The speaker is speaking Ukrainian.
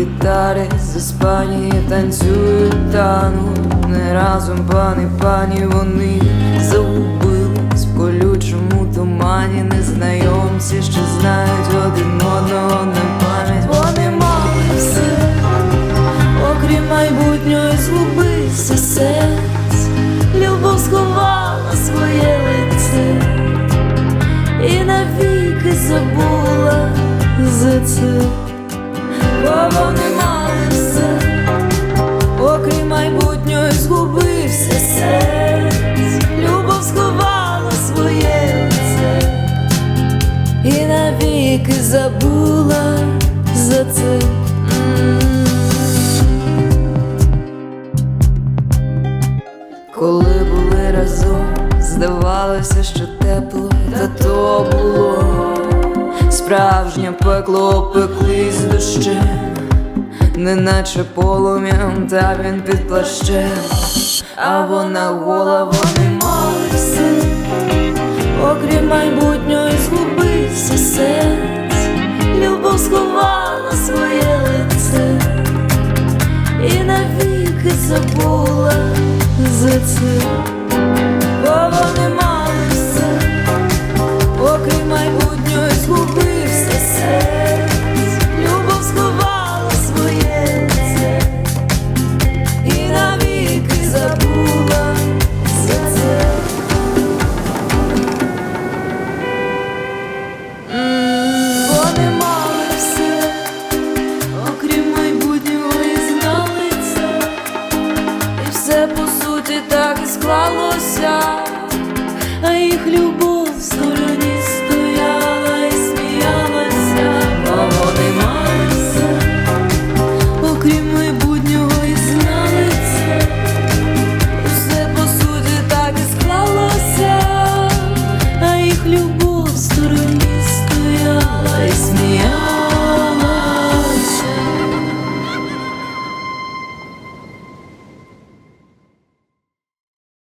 гітари заспані танцюють танго. Не разом, пани, пані, вони загубились в колючому тумані. Незнайомці, що знають один одного на пам'ять. Вони мали все, окрім майбутнього, згубився сенс. Любов сховала своє лице і навіки забула за це. Бо вони мали все, окрім майбутнього, згубився сенс. Любов сховала своє лице і навіки забула за це. Коли були разом, здавалося, що тепло, та то було справжнє пекло, пеклись дощем, неначе полум'ям, та він під плащем, а вона гола. Вони мали все, окрім майбутнього, згубився сенс. Любов сховала своє лице і навіки забула за це.